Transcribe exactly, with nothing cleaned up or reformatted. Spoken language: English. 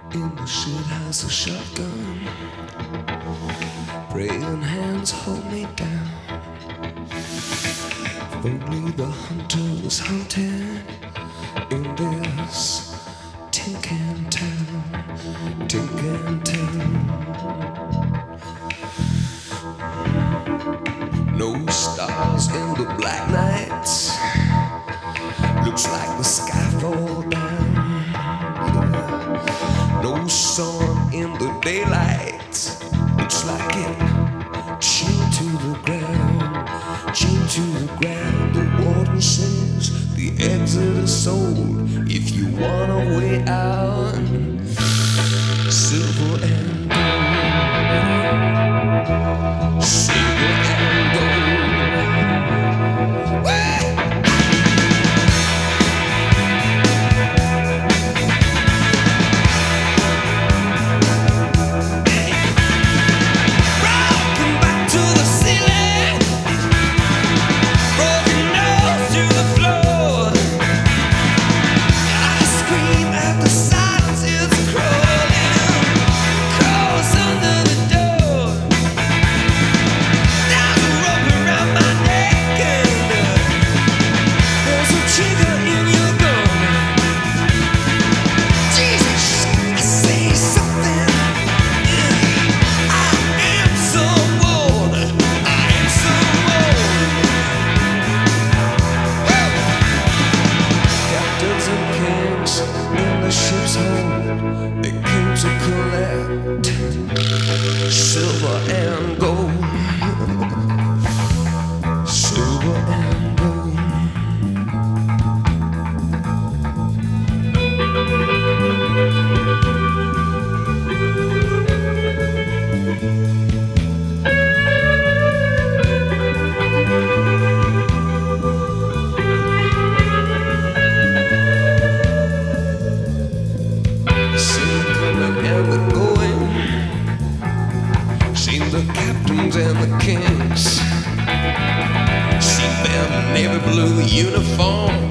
In the shit house, a shotgun. Praying hands hold me down. If only the hunter was hunting in this tin can town, tin can town. No stars in the black nights. Looks like the sky fall down. Yeah. No sun in the daylight. Looks like it chained to the ground, chained to the ground. The warden says the exit is sold. If you want a way out, silver and gold, silver and gold. They came to collect silver and gold, silver and gold. The captains and the kings, see them navy blue uniform.